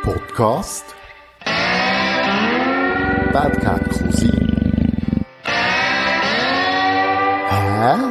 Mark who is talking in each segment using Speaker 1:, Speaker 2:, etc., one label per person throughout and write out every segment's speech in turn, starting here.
Speaker 1: Podcast Bad Cat Cousin. Hä?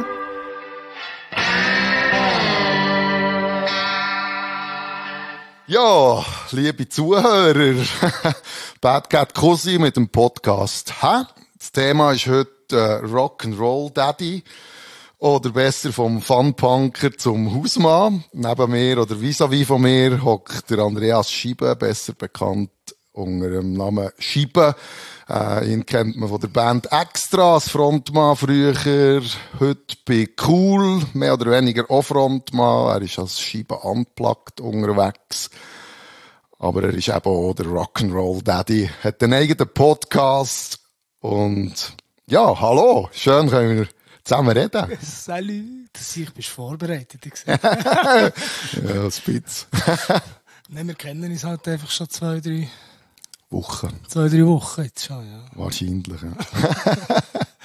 Speaker 1: Ja, liebe Zuhörer, Bad Cat Cousin mit dem Podcast. Hä? Das Thema ist heute Rock'n'Roll Daddy. Oder besser vom Funpunker zum Hausmann. Neben mir oder vis-à-vis von mir hockt der Andreas Scheibe, besser bekannt unter dem Namen Scheibe. Ihn kennt man von der Band Extra als Frontmann früher. Heute bei Cool, mehr oder weniger auch Frontmann. Er ist als Scheibe unplugged unterwegs. Aber er ist eben auch der Rock'n'Roll Daddy. Hat einen eigenen Podcast. Und ja, hallo, schön können wir zusammen reden.
Speaker 2: Salut. Ich bin vorbereitet.
Speaker 1: Ja, ein Spitz.
Speaker 2: Nein, wir kennen uns halt einfach schon 2-3
Speaker 1: Wochen.
Speaker 2: 2-3 Wochen jetzt schon, ja.
Speaker 1: Wahrscheinlich, ja.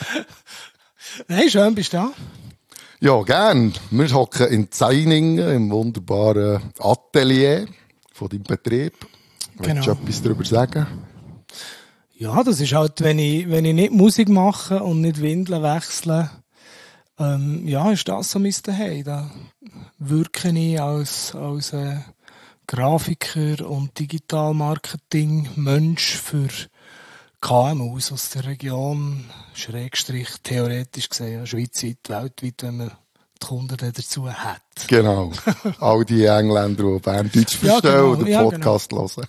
Speaker 2: Nein, schön, bist du da?
Speaker 1: Ja, gern. Wir hocken in Zainingen im wunderbaren Atelier von deinem Betrieb. Willst du etwas darüber sagen?
Speaker 2: Ja, das ist halt, wenn ich nicht Musik mache und nicht Windeln wechsle, ja, ist das so mein Zuhause. Da wirke ich als Grafiker und Digitalmarketing-Mensch für KMUs aus der Region, Schrägstrich theoretisch gesehen, ja, schweizweit, weltweit, wenn man die Kunden dazu hat.
Speaker 1: Genau. All die Engländer, die Berndeutsch verstehen und den Podcast hören.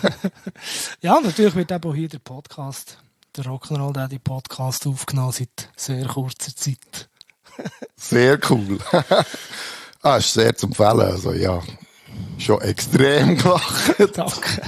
Speaker 2: Ja, natürlich wird eben auch hier der Rock'n'Roll Daddy Podcast aufgenommen seit sehr kurzer Zeit.
Speaker 1: Sehr cool. Ist sehr zu empfehlen. Also, ja, schon extrem gelacht.
Speaker 2: Danke.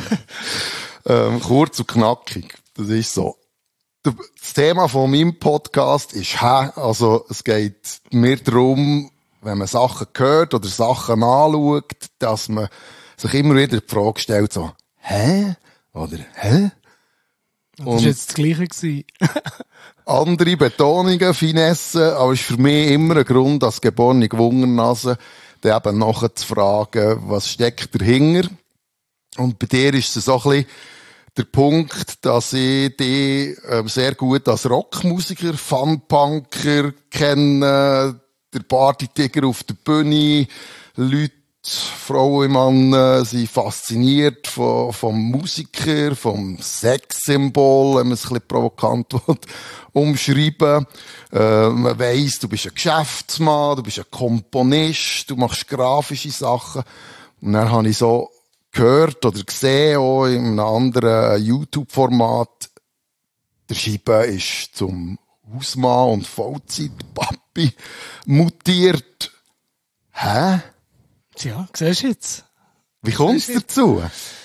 Speaker 1: Kurz und knackig. Das ist so. Das Thema von meinem Podcast ist also, es geht mir darum, wenn man Sachen hört oder Sachen anschaut, dass man sich immer wieder die Frage stellt, so, hä? Oder, hä?
Speaker 2: Das war jetzt das Gleiche gewesen.
Speaker 1: Andere Betonungen, Finessen, aber es ist für mich immer ein Grund, als geborene Gewungernase, dann eben nachher zu fragen, was steckt dahinter. Und bei dir ist es so ein bisschen der Punkt, dass ich dich sehr gut als Rockmusiker, Funpunker kenne, der Partytiger auf der Bühne, Leute, Frauen und Männer sind fasziniert vom Musiker, vom Sexsymbol, wenn man es ein bisschen provokant umschreiben. Man weiss, du bist ein Geschäftsmann, du bist ein Komponist, du machst grafische Sachen. Und dann habe ich so gehört oder gesehen, auch in einem anderen YouTube-Format, der Scheibe ist zum Hausmann und Vollzeit-Papi mutiert. Hä?
Speaker 2: Tja, siehst du jetzt?
Speaker 1: Wie kommt es dazu?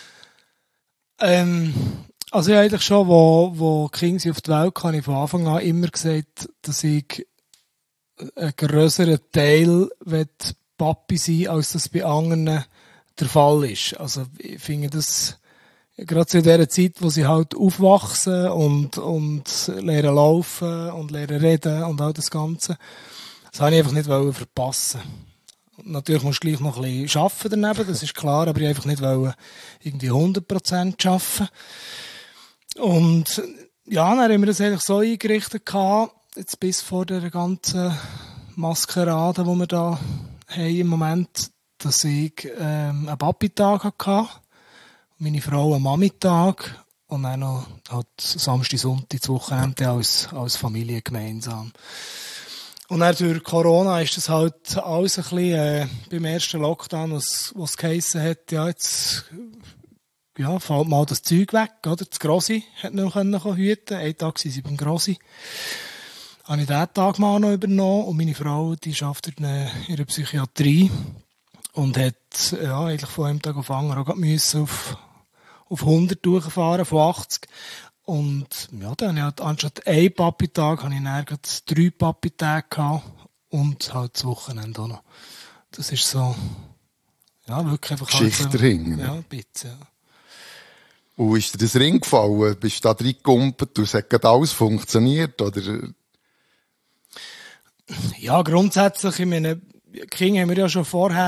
Speaker 2: Also ja, eigentlich schon, wo Kings auf die Welt kam, habe ich von Anfang an immer gesagt, dass ich einen grösseren Teil Papi sein, als das bei anderen der Fall ist. Also ich finde das, gerade so in dieser Zeit, wo sie halt aufwachsen und lernen laufen und lernen reden und all das Ganze, das habe ich einfach nicht verpassen. Natürlich musst du gleich noch ein bisschen arbeiten daneben, das ist klar, aber ich einfach nicht irgendwie 100% arbeiten. Und ja, dann haben wir das eigentlich so eingerichtet gehabt, jetzt bis vor der ganzen Maskerade, die wir da haben im Moment, dass ich einen Papi-Tag hatte, meine Frau einen Mami-Tag und dann noch halt Samstag, Sonntag, das Wochenende als Familie gemeinsam. Und dann durch Corona ist das halt alles ein bisschen beim ersten Lockdown, was geheissen hat, ja, jetzt fällt mal das Zeug weg, oder? Das Grossi hat noch hüten. Einen Tag waren sie beim Grossi. Habe ich diesen Tag mal noch übernommen und meine Frau, die arbeitet in der Psychiatrie und hat eigentlich von einem Tag auf den anderen auch müssen auf 100 durchfahren, von 80. Und ja, dann habe ich halt anstatt einen Papi-Tag habe ich dann 3 Papi-Tage gehabt und halt das Wochenende auch noch. Das ist so, ja, wirklich einfach
Speaker 1: Geschichte dahinter.
Speaker 2: Ja, ein bisschen, ja.
Speaker 1: Und ist dir das Ring gefallen? Bist du da reingekumpelt und es hat gerade alles funktioniert, oder?
Speaker 2: Ja, grundsätzlich, ich meine, King haben wir ja schon vorher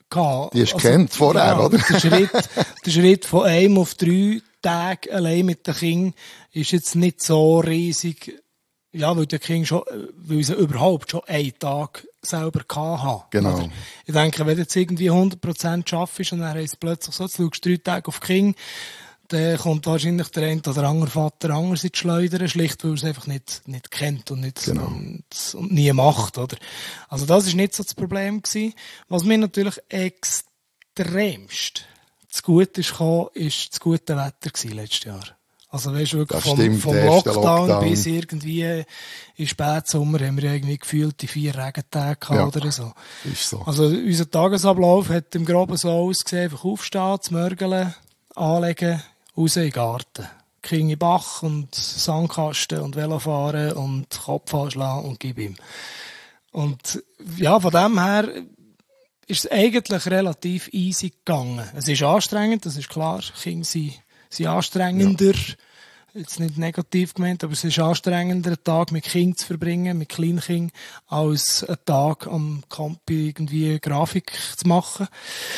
Speaker 2: gehabt.
Speaker 1: Die hast du kennt vorher,
Speaker 2: ja,
Speaker 1: oder?
Speaker 2: Der Schritt von 1 auf 3 Tage allein mit den Kindern ist jetzt nicht so riesig, ja, weil die Kinder schon, weil sie überhaupt schon einen Tag selber hatten.
Speaker 1: Genau.
Speaker 2: Oder? Ich denke, wenn du jetzt irgendwie 100% schaffst und dann heisst es plötzlich so, jetzt schaust du 3 Tage auf die Kinder, dann kommt wahrscheinlich der eine oder andere Vater anders in die Schleudern, schlicht, weil er es einfach nicht kennt und nicht,
Speaker 1: Genau.
Speaker 2: und nie macht, oder? Also das ist nicht so das Problem gewesen. Was mir natürlich extremst zu gut ist gekommen, ist das gute Wetter gewesen letztes Jahr. Also weisst du, wirklich vom
Speaker 1: der erste
Speaker 2: Lockdown bis irgendwie in Spätsommer haben wir irgendwie gefühlt die 4 Regentage gehabt oder so.
Speaker 1: Ist so.
Speaker 2: Also unser Tagesablauf hat im Groben so ausgesehen, einfach aufstehen, zu mörgeln, anlegen, raus in den Garten. Kinder in den Bach und Sandkasten und Velofahren und Kopf anschlagen und gib ihm. Und ja, von dem her ist es eigentlich relativ easy gegangen. Es ist anstrengend, das ist klar. Kinder sind anstrengender. Ja. Jetzt nicht negativ gemeint, aber es ist anstrengender, einen Tag mit Kindern zu verbringen, mit Kleinkindern, als einen Tag am Campi irgendwie Grafik zu machen.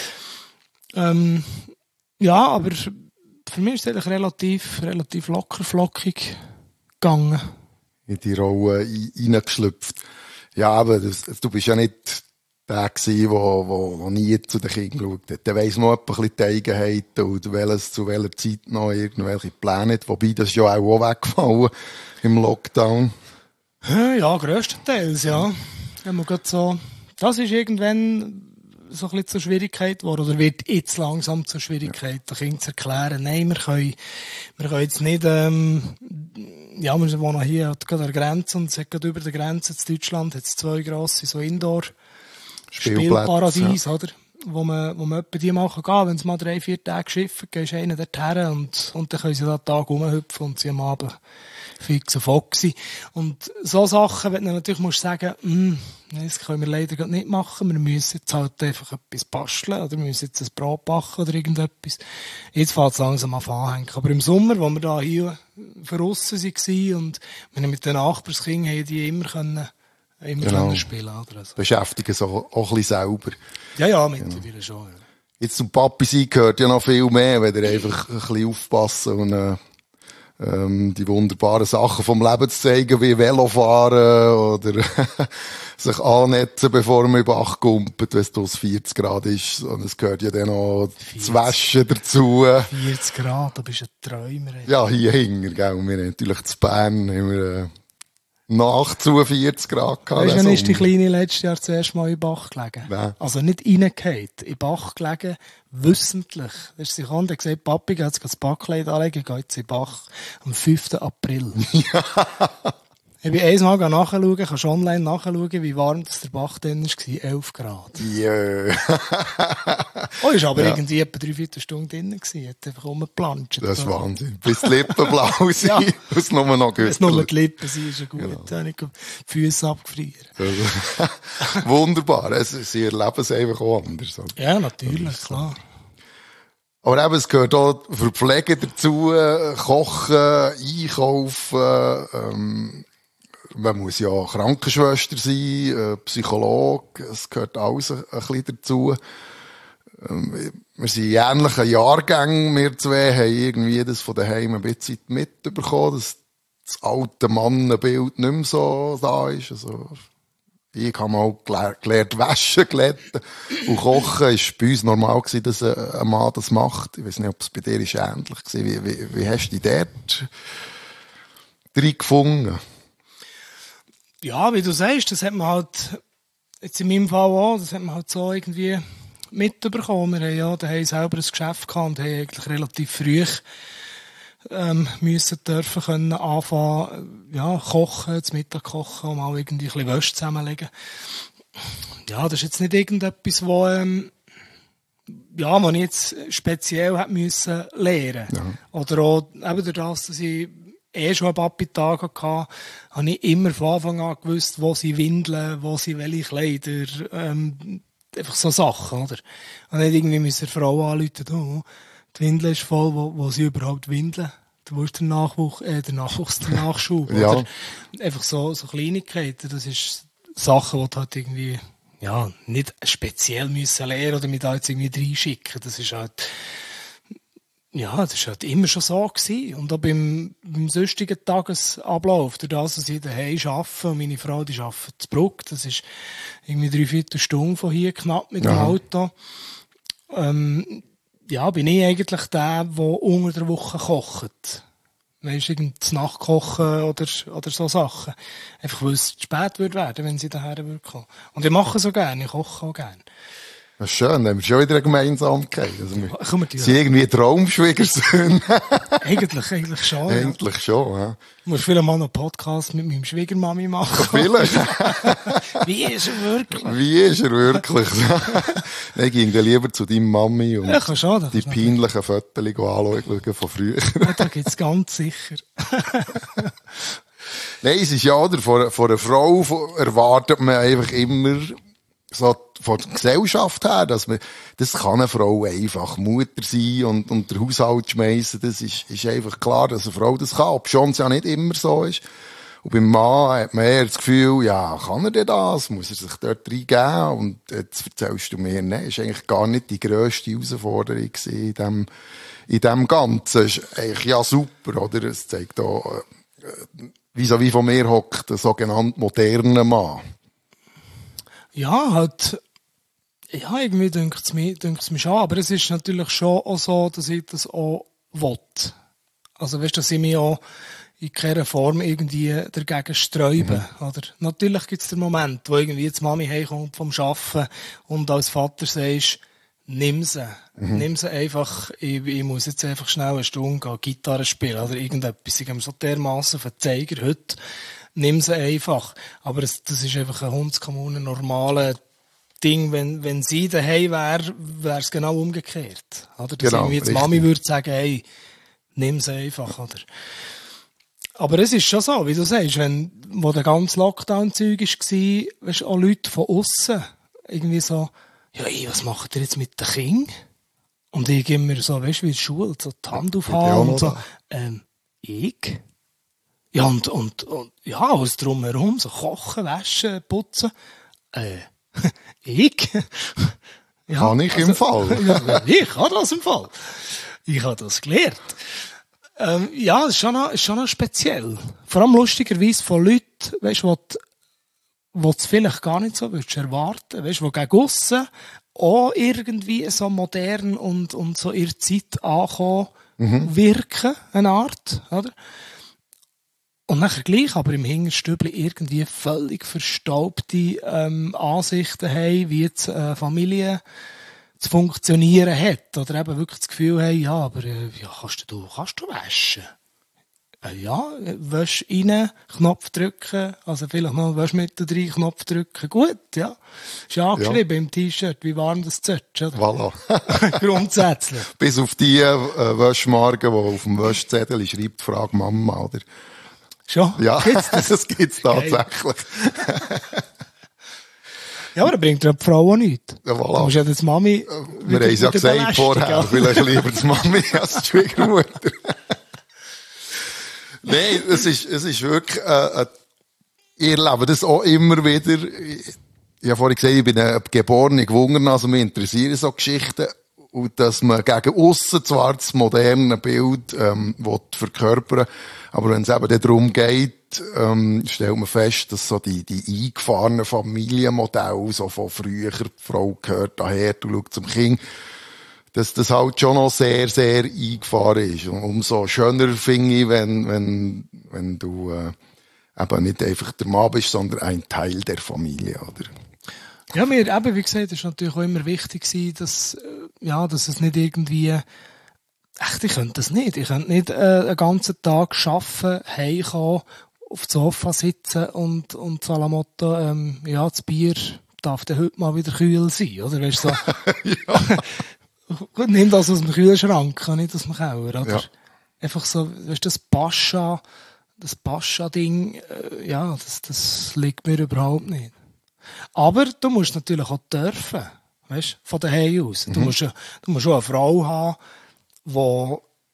Speaker 2: Ja, aber für mich ist es eigentlich relativ locker, flockig gegangen.
Speaker 1: In die Rolle reingeschlüpft. Ja, aber du bist ja nicht der gewesen, der nie zu den Kindern geschaut hat. Der weiss man etwa ein bisschen die Eigenheiten und welches zu welcher Zeit noch irgendwelche Pläne hat. Wobei, das ist ja auch weggefallen im Lockdown.
Speaker 2: Ja, grösstenteils, ja. Wenn man so, das ist irgendwann so ein bisschen zur Schwierigkeit geworden, oder wird jetzt langsam zur Schwierigkeit, den Kindern zu erklären, nein, wir können jetzt nicht, ja, wir wohnen hier gerade an der Grenze und es hat gerade über der Grenze zu Deutschland hat es 2 grosse so Indoor-Spielparadies, ja. Oder? Wo man etwa die machen kann, wenn sie mal 3-4 Tage schiffen, gehst du einen dorthin und dann können sie da einen Tag rumhüpfen und sie am Abend fix und foxy. Und so Sachen, wenn du natürlich musst sagen, das können wir leider gerade nicht machen, wir müssen jetzt halt einfach etwas basteln oder wir müssen jetzt ein Brot backen oder irgendetwas. Jetzt fängt es langsam an anhängen. Aber im Sommer, wo wir da hier draussen waren und wir mit den Nachbarskindern haben die immer können spielen. Oder so.
Speaker 1: Beschäftigen sich auch ein bisschen selber.
Speaker 2: Ja, mittlerweile schon. Ja.
Speaker 1: Jetzt zum Papi sein gehört ja noch viel mehr, wenn ihr einfach ein bisschen aufpassen und die wunderbaren Sachen vom Leben zu zeigen, wie Velofahren oder sich annetzen, bevor man über Bach kumpelt, wenn es aus 40 Grad ist. Und es gehört ja dann noch das Waschen dazu.
Speaker 2: 40 Grad, da bist du ein Träumer.
Speaker 1: Ja, hier hinten, gell. Wir haben natürlich zu Bern immer nach zu 40 Grad gehabt.
Speaker 2: Weißt du, wann ist die Kleine letztes Jahr zuerst mal in den Bach gelegen?
Speaker 1: Nein.
Speaker 2: Also nicht reingefallen, in den Bach gelegen, wissentlich. Da ist sie gekommen und hat gesagt, Papi, geh jetzt das Backkleid anlegen, geh jetzt in den Bach am 5. April. Ja. Ich bin einmal nachschauen, kannst online nachschauen, wie warm das der Bach dann war, 11 Grad.
Speaker 1: Ja.
Speaker 2: Oh, ist aber irgendwie etwa 3-4 Stunden drin gewesen, hat einfach rumgeplanscht.
Speaker 1: Das ist Wahnsinn. Bis die Lippen blau sind, ja. Das nur noch gut.
Speaker 2: Es nur die Lippen sind, ist ja gut. Genau. Dann nicht die Füße abgefrieren.
Speaker 1: Wunderbar. Sie erleben es einfach auch anders.
Speaker 2: Ja, natürlich, klar.
Speaker 1: Aber eben, es gehört auch Verpflegen dazu, Kochen, Einkaufen, man muss ja Krankenschwester sein, Psychologe, es gehört alles ein bisschen dazu. Wir sind in ähnlichen Jahrgängen, wir zwei haben irgendwie das von daheim ein bisschen mitbekommen, dass das alte Mannenbild nicht mehr so da ist. Also, ich habe mal gelernt waschen, glätten und kochen. Es war bei uns normal gewesen, dass ein Mann das macht. Ich weiß nicht, ob es bei dir ist ähnlich war. Wie hast du dich dort drin gefunden?
Speaker 2: Ja, wie du sagst, das hat man halt, jetzt in meinem Fall auch, das hat man halt so irgendwie mitbekommen. Wir haben ja daheim selber ein Geschäft gehabt und haben eigentlich relativ früh dürfen können anfangen, ja, kochen, zum Mittag kochen und mal irgendwie ein bisschen Wäsche zusammenlegen. Ja, das ist jetzt nicht irgendetwas, wo ich jetzt speziell hätte müssen lernen. Ja. Oder auch, eben durch das, dass ich schon einen Papi-Tag hatte, habe ich immer von Anfang an gewusst, wo sie Windeln, wo sie welche Kleider, einfach so Sachen, oder? Und nicht irgendwie müssen Frau anrufen, oh, die Windel ist voll, wo sie überhaupt windeln. Wo ist der Nachschub,
Speaker 1: ja.
Speaker 2: Oder? Einfach so Kleinigkeiten, das ist Sachen, die du halt irgendwie nicht speziell müssen lernen oder mich da jetzt irgendwie reinschicken. Das ist halt immer schon so gewesen. Und auch beim sonstigen Tagesablauf, durch das, dass ich daheim arbeite und meine Frau, die arbeitet in Bruck, das ist irgendwie 3/4 Stunde von hier knapp mit dem Auto. Bin ich eigentlich der unter der Woche kocht. Weisst, irgendwie Nacht kochen oder so Sachen. Einfach, weil es zu spät wird werden, wenn sie daher kommen. Und ich mache so gerne, ich koche auch gerne.
Speaker 1: Das ist schön, dann haben wir schon wieder eine Gemeinsamkeit. Also wir sind irgendwie Traumschwiegersöhne.
Speaker 2: Eigentlich schon.
Speaker 1: Eigentlich schon, ja.
Speaker 2: Du musst vielleicht mal noch einen Podcast mit meinem Schwiegermami machen.
Speaker 1: Vielleicht.
Speaker 2: Wie ist er wirklich?
Speaker 1: Wie ist er wirklich? Ich ging dann lieber zu deiner Mami und die peinlichen Fotos anschauen von früher.
Speaker 2: Ja, da gibt's ganz sicher.
Speaker 1: Nein, es ist ja, oder? Von einer Frau erwartet man einfach immer, so von der Gesellschaft her, das kann eine Frau einfach Mutter sein und den Haushalt schmeissen. Das ist einfach klar, dass eine Frau das kann, obschon es ja nicht immer so ist. Und beim Mann hat man eher das Gefühl, ja, kann er denn das? Muss er sich dort reingeben? Und jetzt erzählst du mir, nein, ist eigentlich gar nicht die grösste Herausforderung in dem Ganzen. Ist eigentlich ja super, oder? Es zeigt auch, wie von mir hockt der sogenannte moderne Mann.
Speaker 2: Ja, halt, ja, irgendwie dünkt's mir schon, aber es ist natürlich schon auch so, dass ich das auch will. Also, weißt du, dass ich mich auch in keiner Form irgendwie dagegen sträube, oder? Natürlich gibt's den Moment, wo irgendwie jetzt Mami heimkommt vom Arbeiten und als Vater sagst, nimm sie. Nimm sie einfach, ich muss jetzt einfach schnell eine Stunde gehen, Gitarre spielen oder irgendetwas. Ich habe so dermassen auf den Zeiger heute. Nimm sie einfach. Aber das ist einfach ein Hundskommun, normales Ding. Wenn sie daheim wäre es genau umgekehrt. Oder? Dass
Speaker 1: Genau,
Speaker 2: jetzt Mami würde sagen, hey, nimm sie einfach, oder? Aber es ist schon so, wie du sagst, wo der ganze Lockdown-Zeug war, weißt, auch Leute von aussen irgendwie so, ja, was macht ihr jetzt mit den Kindern? Und ich immer so, weißt du, wie in der Schule, so die Hand aufhaben und so, ich? Ja, und ja, alles drumherum, so kochen, waschen, putzen. Ich? Ja,
Speaker 1: kann ich im Fall?
Speaker 2: Ja, ich habe das im Fall. Ich habe das gelernt. Ja, das ist schon noch speziell. Vor allem lustigerweise von Leuten, weißt du, wo du vielleicht gar nicht so würdest erwarten, weißt du, die gegen aussen auch irgendwie so modern und so ihre Zeit ankommen, wirken, eine Art, oder? Und nachher gleich, aber im Hinterstübli irgendwie völlig verstaubte Ansichten haben, wie jetzt Familie zu funktionieren hat. Oder eben wirklich das Gefühl haben, ja, aber kannst du waschen? Ja, Wäsch rein, Knopf drücken, also vielleicht noch Waschmittel rein, Knopf drücken. Gut, ja. Ist ja angeschrieben im T-Shirt, wie warm das zetscht, oder?
Speaker 1: Voilà.
Speaker 2: Grundsätzlich.
Speaker 1: Bis auf die Wäschmarken, die auf dem Wäschzettel schreibt, frag Mama, oder?
Speaker 2: Schon?
Speaker 1: Ja, das gibt's tatsächlich.
Speaker 2: Ja, aber das bringt dir die Frau auch nichts.
Speaker 1: Ja, voilà.
Speaker 2: Du musst ja das Mami...
Speaker 1: Wir haben es ja gesagt vorher, ja. Vielleicht lieber die Mami als die Schwiegermutter. Nein, es ist wirklich, ich erlebe das auch immer wieder. Ich habe vorhin gesagt, ich bin ein geborener Gewungener, also mich interessieren so Geschichten. Und dass man gegen aussen zwar das moderne Bild verkörpern will, aber wenn es eben darum geht, stellt man fest, dass so die eingefahrenen Familienmodelle, so von früher, die Frau gehört daher, du schaust zum Kind, dass das halt schon noch sehr, sehr eingefahren ist. Und umso schöner finde ich, wenn du eben nicht einfach der Mann bist, sondern ein Teil der Familie, oder?
Speaker 2: Ja, mir eben, wie gesagt, ist natürlich auch immer wichtig gewesen, dass es nicht irgendwie, echt, ich könnte das nicht. Ich könnte nicht einen ganzen Tag arbeiten, heimkommen, auf dem Sofa sitzen und so à la Motto, ja, das Bier darf dann heute mal wieder kühl sein, oder? Weißt du, so. Gut, nimm das aus dem Kühlschrank, nicht aus dem Keller, oder? Ja. Einfach so, weißt du, das Pascha-Ding, ja, das liegt mir überhaupt nicht. Aber du musst natürlich auch dürfen, weißt, von daheim aus. Du musst auch eine Frau haben,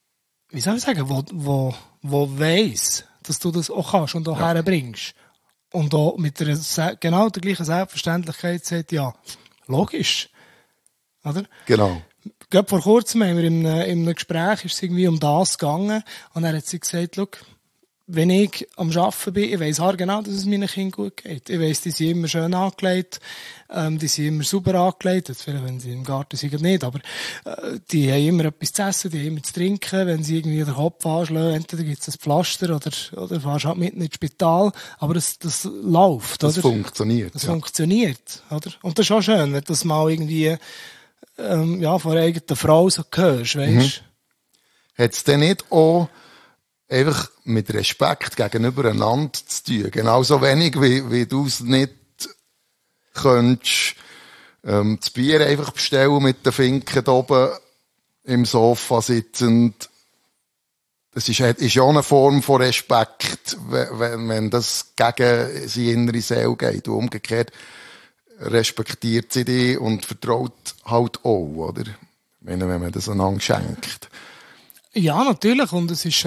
Speaker 2: die weiss, dass du das auch kannst und auch herbringst. Und auch mit genau der gleichen Selbstverständlichkeit sagt, ja, logisch. Oder?
Speaker 1: Genau.
Speaker 2: Gerade vor kurzem haben wir in einem Gespräch, ist es irgendwie um das gegangen, und er hat sie gesagt, schau, wenn ich am Arbeiten bin, ich weiss genau, dass es meinen Kindern gut geht. Ich weiss, die sind immer schön angelegt, die sind immer sauber angelegt, jetzt vielleicht, wenn sie im Garten sind, nicht, aber die haben immer etwas zu essen, die haben immer zu trinken, wenn sie irgendwie den Kopf anschlagen, entweder gibt es ein Pflaster oder fahrst halt mitten ins Spital, aber das läuft,
Speaker 1: das
Speaker 2: oder?
Speaker 1: Funktioniert.
Speaker 2: Das funktioniert, oder? Und das ist auch schön, wenn du das mal irgendwie von einer eigenen Frau so hörst, weisst?
Speaker 1: Hat es denn nicht auch einfach mit Respekt gegenüber einander zu tun? Genauso wenig, wie du es nicht könntest, das Bier einfach bestellen mit den Finken da oben im Sofa sitzend. Das ist ja auch eine Form von Respekt, wenn das gegen seine innere Seele geht. Und umgekehrt respektiert sie dich und vertraut halt auch, oder? Wenn man das einander schenkt.
Speaker 2: Ja, natürlich. Und es ist,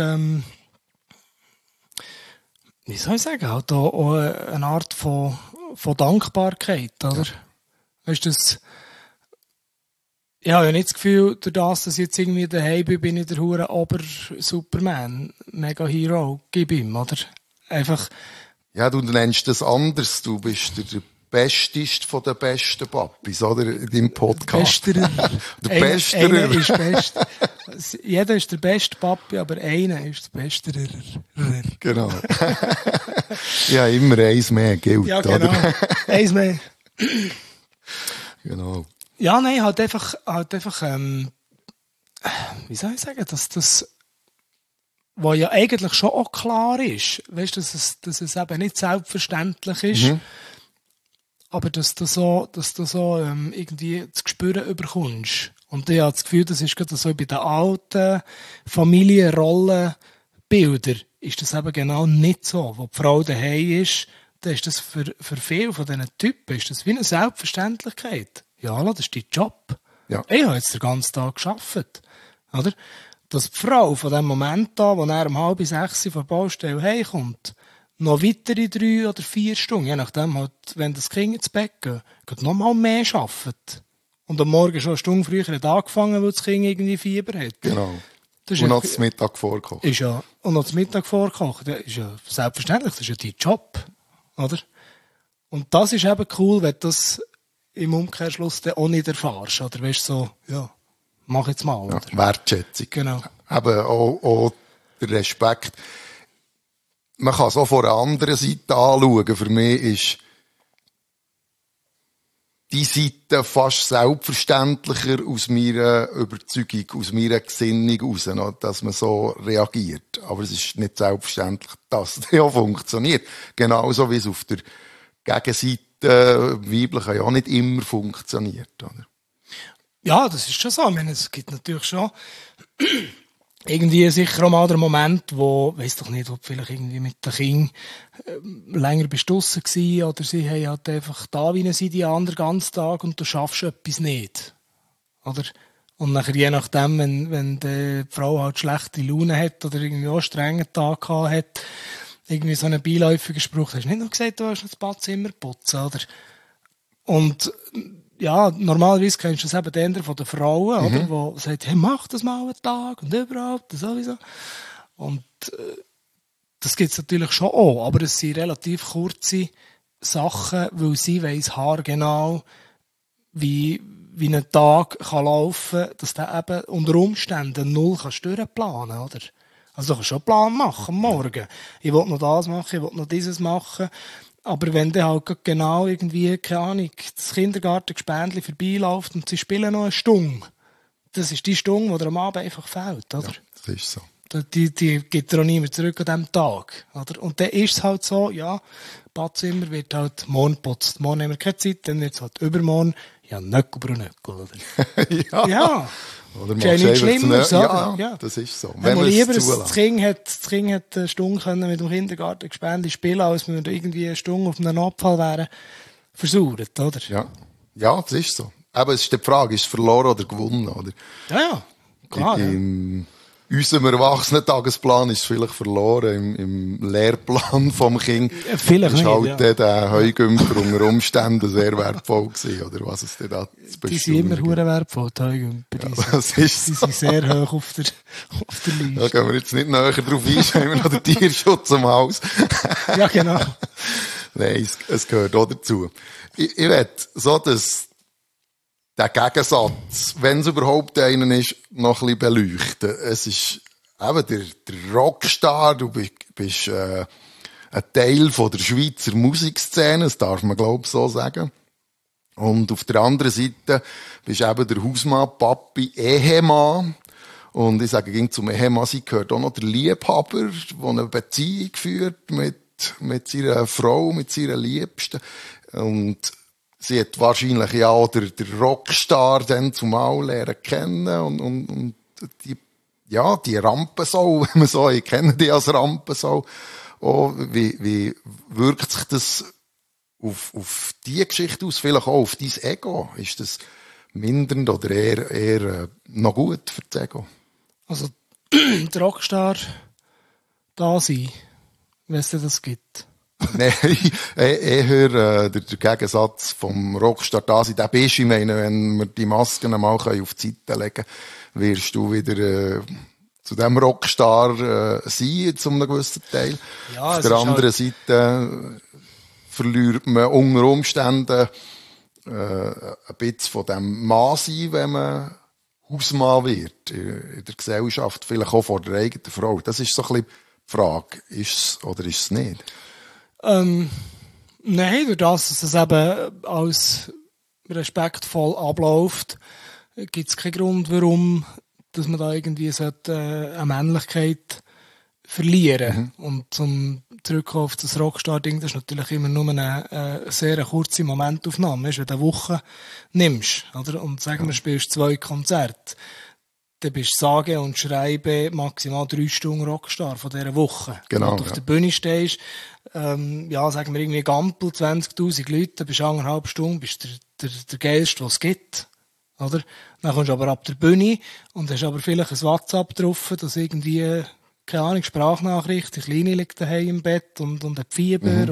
Speaker 2: wie soll ich sagen, halt auch eine Art von Dankbarkeit, oder? Ja. Weißt du, ich habe ja nicht das Gefühl, durch das, dass ich jetzt irgendwie daheim bin ich der hure Ober-Superman, Mega-Hero, gib ihm, oder? Einfach.
Speaker 1: Ja, du nennst das anders. Du bist der Besteste von den besten Papis, oder? In deinem Podcast.
Speaker 2: Besterer.
Speaker 1: Der Besterer.
Speaker 2: Einer ist best. Jeder ist der beste Papi, aber einer ist der Besterer.
Speaker 1: Genau. Ja, immer eins mehr gilt,
Speaker 2: ja, genau.
Speaker 1: Oder?
Speaker 2: Eins mehr.
Speaker 1: Genau.
Speaker 2: Ja, nein, halt einfach, wie soll ich sagen, dass das, was ja eigentlich schon auch klar ist, weißt du, dass es eben nicht selbstverständlich ist, aber dass du so irgendwie zu spüren überkommst. Und ich habe das Gefühl, das ist gerade so bei den alten Familienrollenbildern, ist das eben genau nicht so. Wo die Frau daheim ist, dann ist das für viele von diesen Typen ist das wie eine Selbstverständlichkeit. Ja, das ist dein Job.
Speaker 1: Ja.
Speaker 2: Ich habe jetzt den ganzen Tag gearbeitet. Oder? Dass die Frau von dem Moment an, wo er um 5:30 von der Baustelle heimkommt, noch weitere 3 oder 4 Stunden, je nachdem, halt, wenn das Kind ins Bett geht noch mal mehr arbeitet. Und am Morgen schon eine Stunde früher hat angefangen, weil das Kind irgendwie Fieber hat.
Speaker 1: Genau.
Speaker 2: Das
Speaker 1: und noch zum Mittag vorkochen.
Speaker 2: Ist ja, und noch zum Mittag vorkochen. Das ist ja selbstverständlich, das ist ja dein Job. Oder? Und das ist eben cool, wenn du das im Umkehrschluss dann auch nicht erfährst. Oder weißt so, ja, mach jetzt mal. Oder?
Speaker 1: Ja, Wertschätzung.
Speaker 2: Genau.
Speaker 1: Eben auch der Respekt. Man kann es auch von einer anderen Seite anschauen. Für mich ist die Seite fast selbstverständlicher aus meiner Überzeugung, aus meiner Gesinnung heraus, dass man so reagiert. Aber es ist nicht selbstverständlich, dass das ja funktioniert. Genauso wie es auf der Gegenseite weiblich ja nicht immer funktioniert. Oder?
Speaker 2: Ja, das ist schon so. Ich meine, es gibt natürlich schon irgendwie sicher auch mal der Moment, wo, weiss doch nicht, ob vielleicht irgendwie mit den Kindern länger bist du draussen gewesen, oder sie haben halt einfach da wie sind die anderen den ganzen Tag und du schaffst etwas nicht. Oder? Und nachher, je nachdem, wenn die Frau halt schlechte Laune hat oder irgendwie auch einen strengen Tag gehabt hat, irgendwie so einen beiläufigen Spruch, hast du nicht noch gesagt, du hast das Badzimmer putzen, oder? Und ja, normalerweise kennst du das eben eher von den Frauen, oder? Wo sagt, hey, mach das mal einen Tag und überhaupt und sowieso. Und das gibt es natürlich schon auch, aber es sind relativ kurze Sachen, weil sie weiss haargenau, wie ein Tag kann laufen kann, dass du eben unter Umständen null durchplanen kannst, oder? Also du kannst schon einen Plan machen am Morgen. Ich will noch das machen, ich will noch dieses machen. Aber wenn dann halt genau irgendwie, keine Ahnung, das Kindergartengespendli vorbeiläuft und sie spielen noch eine Stunde, das ist die Stunde, die dir am Abend einfach fehlt, oder?
Speaker 1: Ja, das ist so.
Speaker 2: Die gibt dir auch nie mehr zurück an diesem Tag, oder? Und dann ist es halt so, ja, Badzimmer wird halt morgen geputzt. Morgen haben wir keine Zeit, dann wird es halt übermorgen, ja, Nöckel über Nöckel, oder?
Speaker 1: Ja.
Speaker 2: Ja.
Speaker 1: Oder
Speaker 2: ist ja nicht schlimmer,
Speaker 1: ja, das ist so.
Speaker 2: Wenn man lieber das Kind hat eine Stunde können mit dem Kindergartengespendli spielen, als wenn wir irgendwie eine Stunde auf einem Abfall wären, versaut, oder?
Speaker 1: Ja. Ja, das ist so. Aber es ist die Frage, ist es verloren oder gewonnen, oder?
Speaker 2: Ja, klar.
Speaker 1: unserem Erwachsenen-Tagesplan ist es vielleicht verloren im Lehrplan vom Kind.
Speaker 2: Vielleicht
Speaker 1: ist
Speaker 2: nicht,
Speaker 1: halt der Heugümper unter Umständen sehr wertvoll gewesen, oder was es denn da zu
Speaker 2: Die sind immer hure wertvoll, die Heugümper.
Speaker 1: Das ist
Speaker 2: Die sind sehr hoch auf der Liste.
Speaker 1: Da gehen wir jetzt nicht näher drauf ein, haben wir noch den Tierschutz am Haus.
Speaker 2: Ja, genau.
Speaker 1: Nein, es gehört auch dazu. Ich will so, dass der Gegensatz, wenn es überhaupt einen ist, noch ein bisschen beleuchten. Es ist eben der Rockstar, du bist ein Teil von der Schweizer Musikszene, das darf man glaube ich so sagen. Und auf der anderen Seite bist du eben der Hausmann, Papi, Ehemann. Und ich sage, ging zum Ehemann, sie gehört auch noch der Liebhaber, der eine Beziehung führt mit seiner Frau, mit seiner Liebsten. Und sie hat wahrscheinlich ja auch der Rockstar dann zumal lernen kennen und die Rampensau, wenn man so, ich kenne die als Rampensau. Oh, wie wirkt sich das auf die Geschichte aus, vielleicht auch auf dein Ego? Ist das mindernd oder eher noch gut für das Ego?
Speaker 2: Also, der Rockstar da sein, wenn es das gibt.
Speaker 1: Nein, eher der Gegensatz vom Rockstar da sein, der bist, ich meine, wenn wir die Masken einmal auf die Seite legen können, wirst du wieder zu dem Rockstar sein, zu einem gewissen Teil.
Speaker 2: Ja,
Speaker 1: auf der anderen Seite verliert man unter Umständen ein bisschen von dem Mann sein, wenn man Hausmann wird in der Gesellschaft, vielleicht auch vor der eigenen Frau. Das ist so ein bisschen die Frage, ist es oder ist es nicht?
Speaker 2: Nein, durch das, dass es eben als respektvoll abläuft, gibt es keinen Grund, warum dass man da irgendwie eine Männlichkeit verlieren. Und zum zurückkommen auf das Rockstar-Ding, das ist natürlich immer nur eine sehr kurze Momentaufnahme. Wenn du eine Woche nimmst, oder? Und sagen wir, spielst 2 Konzerte, dann bist du sage und schreibe maximal 3 Stunden Rockstar von dieser Woche.
Speaker 1: Genau.
Speaker 2: Wenn du auf der Bühne stehst, sagen wir irgendwie Gampel, 20.000 Leute, dann bist du 1,5 Stunden, bist der Geilste, was es gibt. Oder? Dann kommst du aber ab der Bühne und hast aber vielleicht ein WhatsApp drauf, dass irgendwie, keine Ahnung, Sprachnachricht, die Kleine liegt daheim im Bett und hat Fieber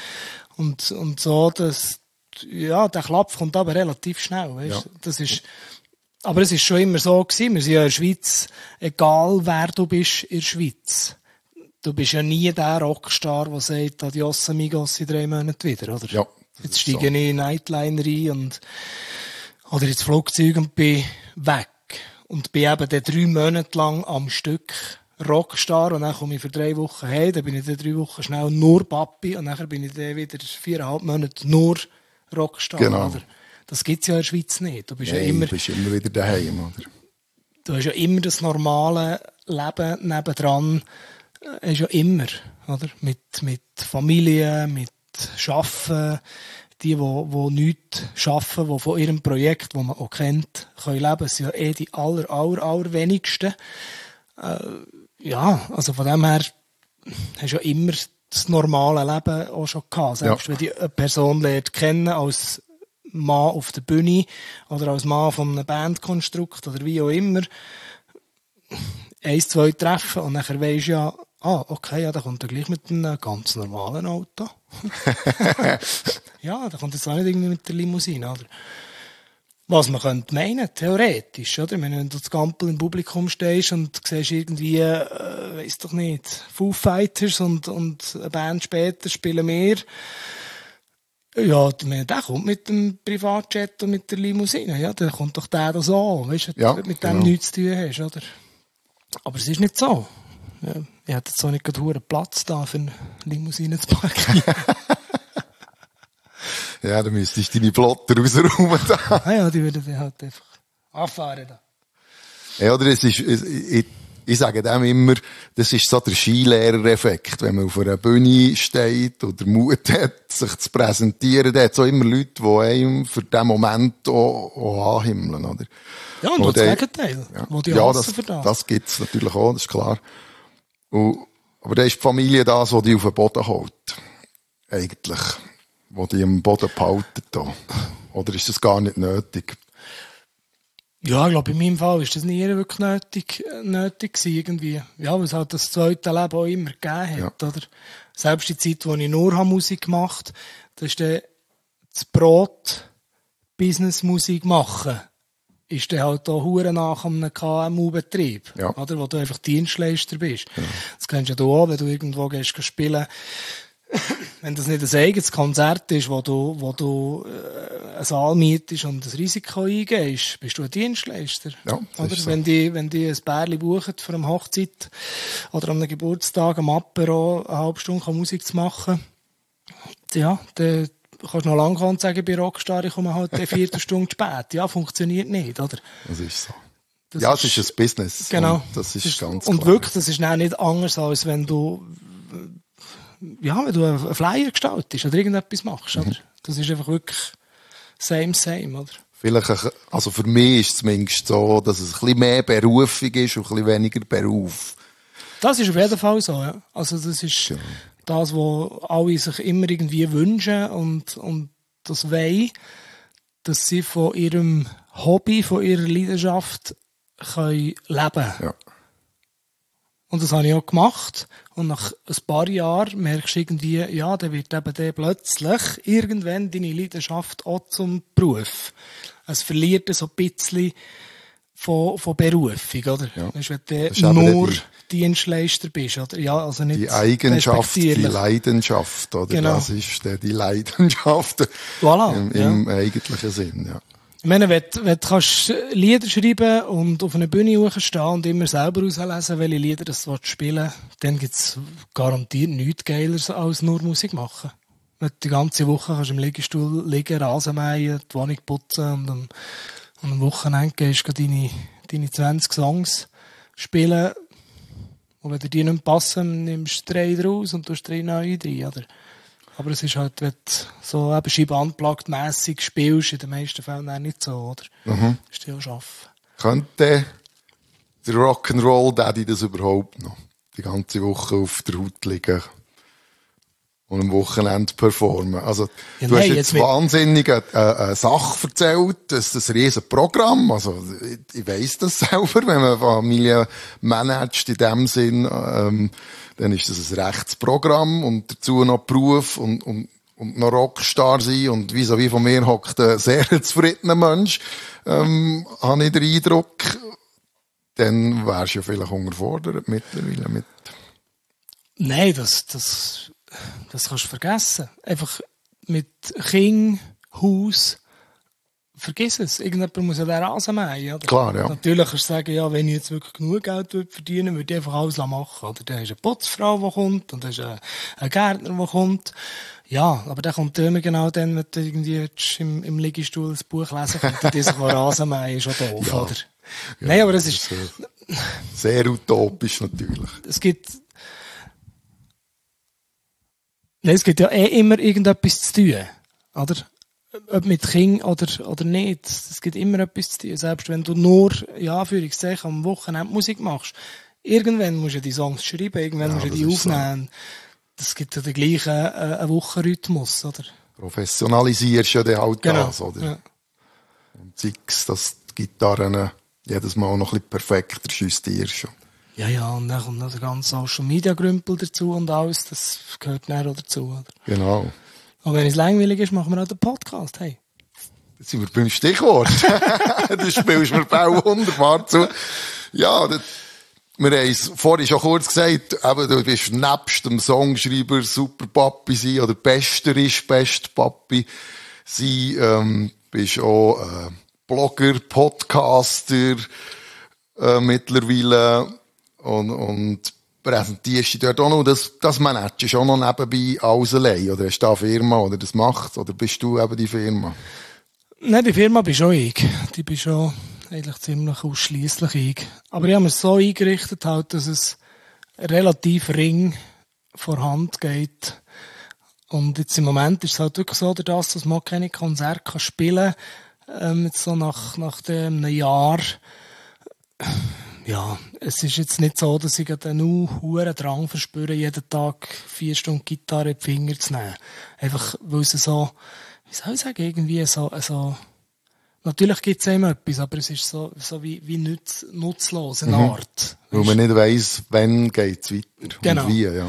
Speaker 2: und so, das, ja, der Klapp kommt aber relativ schnell, weißt?
Speaker 1: Ja.
Speaker 2: Das ist, aber es ist schon immer so gewesen, wir sind ja in der Schweiz, egal wer du bist in der Schweiz. Du bist ja nie der Rockstar, der sagt, adios amigos in 3 Monaten wieder, oder?
Speaker 1: Ja.
Speaker 2: Jetzt steige ich in den Nightliner ein oder ins Flugzeug und bin weg. Und bin eben dann 3 Monate lang am Stück Rockstar und dann komme ich für 3 Wochen heim, dann bin ich dann 3 Wochen schnell nur Papi und dann bin ich dann wieder 4,5 Monate nur Rockstar.
Speaker 1: Genau.
Speaker 2: Oder? Das gibt's ja in der Schweiz nicht. Du bist
Speaker 1: Nein,
Speaker 2: ja immer,
Speaker 1: du bist immer wieder daheim, oder?
Speaker 2: du hast ja immer das normale Leben nebendran, hast ja immer, oder? Mit Familie, mit Arbeiten, die nichts arbeiten, die von ihrem Projekt, das man auch kennt, können leben, sind ja die allerwenigsten. Ja, also von dem her hast du ja immer das normale Leben auch schon gehabt. Selbst wenn die eine Person lernt kennen als Mann auf der Bühne oder als Mann von einem Bandkonstrukt oder wie auch immer, 1, 2 Treffen und nachher weisst du ja, okay, ja, da kommt er gleich mit einem ganz normalen Auto. Ja, da kommt jetzt auch nicht irgendwie mit der Limousine, oder? Was man könnte meinen, theoretisch, oder? Wenn du zu Gampel im Publikum stehst und siehst irgendwie, weiss doch nicht, Foo Fighters und eine Band später spielen mehr. Ja, der kommt mit dem Privatjet und mit der Limousine, ja, dann kommt doch der da so, weißt du,
Speaker 1: ja,
Speaker 2: mit dem nichts zu tun hast, oder? Aber es ist nicht so. Ja, ich hätte jetzt auch nicht gerade hohen Platz da für eine Limousine zu parkieren.
Speaker 1: Ja, dann müsstest du deine Plotter rausräumen da.
Speaker 2: Ja, die würden dann halt einfach anfahren da.
Speaker 1: Ja, oder ich sage dem immer, das ist so der Skilehrereffekt. Wenn man auf einer Bühne steht oder Mut hat, sich zu präsentieren, dann hat es auch immer Leute, die einem für diesen Moment auch anhimmeln, oder?
Speaker 2: Ja, und das Gegenteil.
Speaker 1: Ja,
Speaker 2: Wo die
Speaker 1: ja,
Speaker 2: hassen für
Speaker 1: das gibt's natürlich auch, das ist klar. Aber dann ist die Familie das, was die auf den Boden holt. Eigentlich. Wo die am Boden behalten. Da. Oder ist das gar nicht nötig?
Speaker 2: Ja, ich glaube, in meinem Fall ist das nie wirklich nötig gewesen, irgendwie. Ja, weil es halt das zweite Leben auch immer gegeben hat, oder? Selbst die Zeit, wo ich nur Musik gemacht habe, das ist dann das Brot, Business-Musik machen, ist dann halt auch hure nach einem KMU-Betrieb, oder? Wo du einfach Dienstleister bist. Ja. Das kennst ja du auch, wenn du irgendwo gehst spielen. Wenn das nicht ein eigenes Konzert ist, wo du einen Saal mietest und das Risiko eingehst, bist du ein Dienstleister.
Speaker 1: Ja,
Speaker 2: oder?
Speaker 1: So.
Speaker 2: Wenn die ein Bärli buchen für eine Hochzeit oder an einem Geburtstag am Apero eine halbe Stunde Musik zu machen, ja, dann kannst du noch lange kommen und sagen, bei Rockstar, ich komme halt eine Viertelstunde spät. Ja, funktioniert nicht, oder?
Speaker 1: Das ist so. Es ist ein Business.
Speaker 2: Genau.
Speaker 1: Das ist ganz
Speaker 2: und
Speaker 1: klar.
Speaker 2: wirklich, das ist nicht anders, als wenn du einen Flyer gestaltest oder irgendetwas machst, oder? Das ist einfach wirklich same, oder?
Speaker 1: Vielleicht, also für mich ist es zumindest so, dass es ein bisschen mehr Berufung ist und ein bisschen weniger Beruf.
Speaker 2: Das ist auf jeden Fall so, ja. Also das ist das, was alle sich immer irgendwie wünschen und das wollen, dass sie von ihrem Hobby, von ihrer Leidenschaft können leben.
Speaker 1: Ja.
Speaker 2: Und das habe ich auch gemacht. Und nach ein paar Jahren merkst du irgendwie, ja, dann wird eben plötzlich irgendwann deine Leidenschaft auch zum Beruf. Es verliert so ein bisschen von Berufung, oder?
Speaker 1: Ja.
Speaker 2: Weißt, wenn du nur Dienstleister bist, oder? Ja, also nicht
Speaker 1: die Eigenschaft, die Leidenschaft, oder?
Speaker 2: Genau.
Speaker 1: Das ist die Leidenschaft
Speaker 2: voilà,
Speaker 1: im eigentlichen Sinn, ja.
Speaker 2: Ich meine, wenn du kannst Lieder schreiben und auf einer Bühne hochstehen und immer selber auslesen, welche Lieder das du spielen willst, dann gibt es garantiert nichts Geileres als nur Musik machen. Wenn du die ganze Woche kannst im Liegestuhl liegen, Rasen mähen, die Wohnung putzen und am Wochenende gehst du deine 20 Songs spielen. Und wenn dir die nicht passen, nimmst du 3 draus und tust 3 neue rein, oder? Aber es ist halt, wenn du so eben Scheibe-unplugged-mässig spielst, in den meisten Fällen auch nicht so, oder? Ist ja auch arbeiten.
Speaker 1: Könnte der Rock'n'Roll-Daddy das überhaupt noch? Die ganze Woche auf der Haut liegen und am Wochenende performen. Also, ja, du hast jetzt wahnsinnig eine Sache erzählt, das ist ein riesen Programm. Also, ich weiss das selber, wenn man Familie managt in dem Sinn, dann ist das ein Rechtsprogramm und dazu noch Beruf und noch Rockstar sein und vis-à-vis von mir hockt ein sehr zufriedener Mensch, habe ich den Eindruck, dann wärst du ja vielleicht unterfordert mittlerweile mit.
Speaker 2: Nein, das kannst du vergessen. Einfach mit Kind, Haus, vergiss es. Irgendjemand muss ja den Rasen mähen. Oder?
Speaker 1: Klar, ja.
Speaker 2: Natürlich kannst du sagen, ja, wenn ich jetzt wirklich genug Geld verdienen würde, würde ich einfach alles machen. Oder dann hast du eine Putzfrau, die kommt, und dann hast du einen Gärtner, der kommt. Ja, aber der kommt immer genau dann, wenn du irgendwie im Liegestuhl ein Buch lesen kannst, und sich Rasen mähen, ist schon doof,
Speaker 1: ja.
Speaker 2: oder?
Speaker 1: Ja,
Speaker 2: nein, aber das ist
Speaker 1: sehr utopisch natürlich.
Speaker 2: Es gibt ja immer irgendetwas zu tun, oder? Ob mit Kind oder nicht. Es gibt immer etwas zu tun. Selbst wenn du nur, ja, Anführungszeichen, am Wochenende Musik machst. Irgendwann musst du die Songs schreiben, irgendwann musst du die aufnehmen. So. Das gibt ja den gleichen Wochenrhythmus, oder?
Speaker 1: Professionalisierst ja dann halt
Speaker 2: genau.
Speaker 1: Das, oder?
Speaker 2: Ja.
Speaker 1: Und sei es, dass die Gitarren jedes Mal noch ein bisschen perfekter justierst.
Speaker 2: Ja, und dann kommt noch der ganze Social-Media-Grümpel dazu und alles, das gehört näher dazu, oder?
Speaker 1: Genau.
Speaker 2: Und wenn es langweilig ist, machen wir auch den Podcast, hey.
Speaker 1: Jetzt sind wir beim Stichwort. Du spielst mir Bau wunderbar zu. Ja, wir haben es vorhin schon kurz gesagt, eben, du bist nebst dem Songschreiber Super Papi sein, oder Bester ist Best Papi sein, bist auch Blogger, Podcaster, mittlerweile, und präsentierst dich dort auch noch, das managst du auch noch nebenbei alles allein, oder hast du da eine Firma, oder das macht, oder bist du eben die Firma?
Speaker 2: Nein, die Firma bin schon ich. Die bin schon eigentlich ziemlich ausschliesslich ich. Aber ich habe mir so eingerichtet, halt, dass es relativ ring vorhand geht. Und jetzt im Moment ist es halt wirklich so, dass man keine Konzerte spielen kann, jetzt so nach einem Jahr. Ja, es ist jetzt nicht so, dass ich einen hohen Drang verspüre, jeden Tag 4 Stunden Gitarre in die Finger zu nehmen. Einfach, weil es so, wie soll ich sagen, irgendwie so, Natürlich gibt es immer etwas, aber es ist so wie nutzlos, eine Art.
Speaker 1: Weil man nicht weiss, wann geht's weiter
Speaker 2: Genau.
Speaker 1: und wie, ja.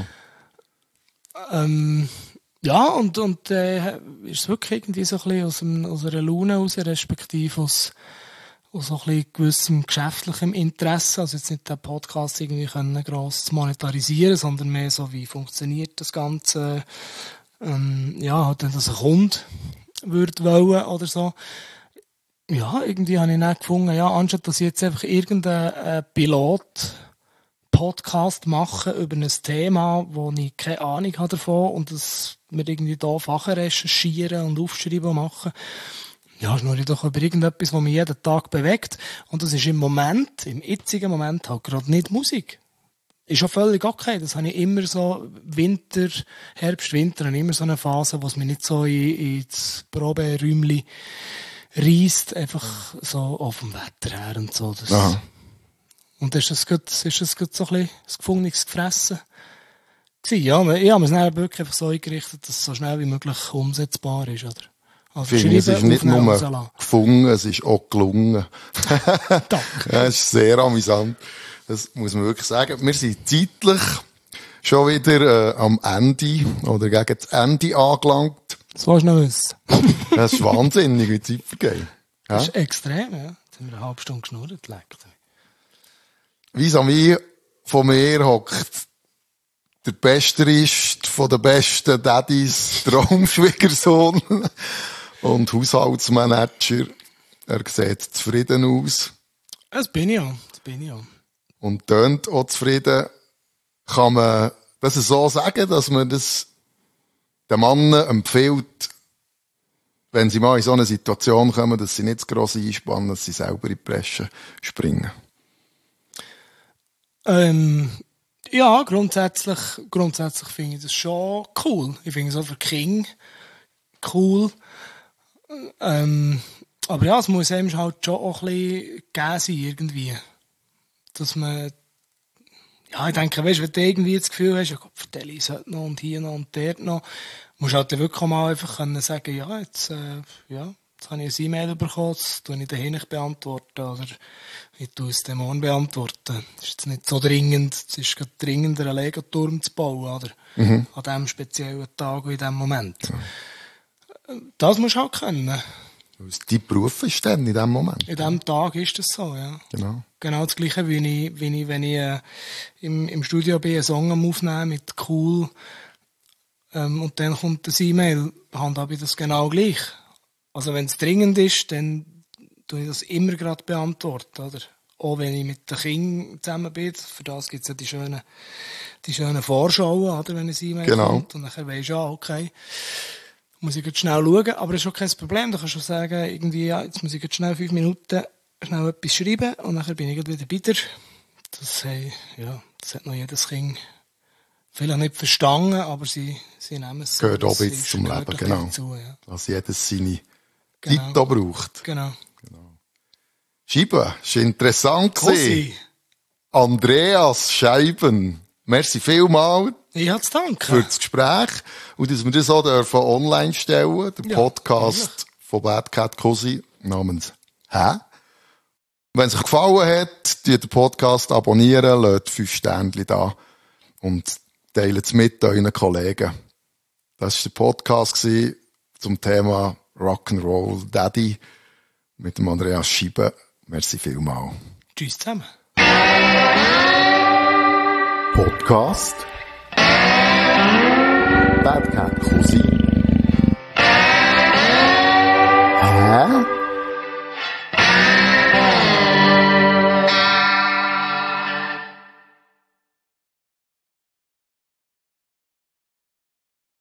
Speaker 2: Ja, und ist es wirklich irgendwie so ein bisschen aus einer Laune raus, respektive aus so ein bisschen gewissem geschäftlichem Interesse, also jetzt nicht den Podcast irgendwie können gross monetarisieren, sondern mehr so, wie funktioniert das Ganze, halt, wenn das ein Kunde würde wollen oder so. Ja, irgendwie habe ich dann gefunden, ja, anstatt dass ich jetzt einfach irgendeinen Pilot-Podcast mache über ein Thema, wo ich keine Ahnung habe davon und das mir irgendwie da Sachen recherchieren und aufschreiben und machen, ja, schnurre ich doch über irgendetwas, was mich jeden Tag bewegt. Und das ist im jetzigen Moment halt gerade nicht Musik. Ist schon völlig okay. Das habe ich immer so, Herbst, Winter, habe ich immer so eine Phase, wo es mich nicht so ins Proberäumchen reisst, einfach so auf dem Wetter her und so. Und ist das gut so ein bisschen das gefundenes Gefressen gewesen? Ja, ich habe es dann wirklich einfach so eingerichtet, dass es so schnell wie möglich umsetzbar ist, oder? Also
Speaker 1: Ich finde, es ist nicht nur gefunden, es ist auch gelungen.
Speaker 2: Danke.
Speaker 1: Ja, es ist sehr amüsant. Das muss man wirklich sagen. Wir sind zeitlich schon wieder am Ende oder gegen das Ende angelangt.
Speaker 2: Das willst du noch wissen.
Speaker 1: Das ist wahnsinnig, wie die Zeit vergeht. Ja?
Speaker 2: Das ist extrem, ja. Jetzt haben wir eine halbe Stunde geschnurrt, leckt.
Speaker 1: Vis-à-vis von mir hockt der Besterist von den besten Daddys, Traumschwiegersohn und Haushaltsmanager. Er sieht zufrieden aus.
Speaker 2: Das bin ich ja.
Speaker 1: Und tönt auch zufrieden. Kann man das so sagen, dass man das den Männern empfiehlt, wenn sie mal in so eine Situation kommen, dass sie nicht zu gross einspannen, dass sie selber in die Bresche springen?
Speaker 2: Ja, grundsätzlich finde ich das schon cool. Ich finde es auch für King cool. Aber ja, es muss einem halt schon auch ein bisschen gegeben sein, irgendwie. Dass man, ja, ich denke, weißt, wenn du irgendwie das Gefühl hast, ja Gott, vertelle ich es heute noch und hier noch und dort noch, musst du halt wirklich mal einfach können sagen, ja, jetzt habe ich ein E-Mail bekommen, das tue ich daheim nicht beantworten, oder ich tue es dem morgen beantworten. Das ist jetzt nicht so dringend, es ist gerade dringender, einen Lego-Turm zu bauen, oder? An diesem speziellen Tag und in diesem Moment. Ja. Das musst du halt können.
Speaker 1: Dein Beruf ist dann in diesem Moment.
Speaker 2: In diesem Tag ist das so, ja. Genau das Gleiche, wie ich wenn ich im Studio bin, einen Song am Aufnehmen mit Cool, und dann kommt das E-Mail, handhabe ich das genau gleich. Also wenn es dringend ist, dann tue ich das immer gerade beantworten, oder? Auch wenn ich mit den Kindern zusammen bin, für das gibt es ja die schönen Vorschauen, oder? Wenn ein E-Mail kommt, und dann weisst du, ja, okay, muss ich jetzt schnell schauen, aber das ist auch kein Problem, da kannst du sagen, irgendwie, ja, jetzt muss ich jetzt schnell 5 Minuten schnell etwas schreiben, und dann bin ich wieder bei dir. Das hat noch jedes Kind vielleicht nicht verstanden, aber sie nehmen es so.
Speaker 1: Gehört auch ein bisschen zum Leben, genau.
Speaker 2: Dazu, ja.
Speaker 1: Dass jedes seine Zeit da braucht.
Speaker 2: Genau.
Speaker 1: Scheiben, es war interessant. Andreas Scheiben, merci vielmals.
Speaker 2: Ich habe zu danken.
Speaker 1: Für das Gespräch. Und dass wir das auch dürfen online stellen, der Podcast von Bad Cat Cosi namens Hä? Wenn es euch gefallen hat, den Podcast abonnieren, lasst 5 Sternchen da und teilt es mit euren Kollegen. Das war der Podcast zum Thema Rock'n'Roll Daddy mit dem Andreas Scheiben. Merci vielmals.
Speaker 2: Tschüss zusammen.
Speaker 1: Podcast Bad Cat Cosi.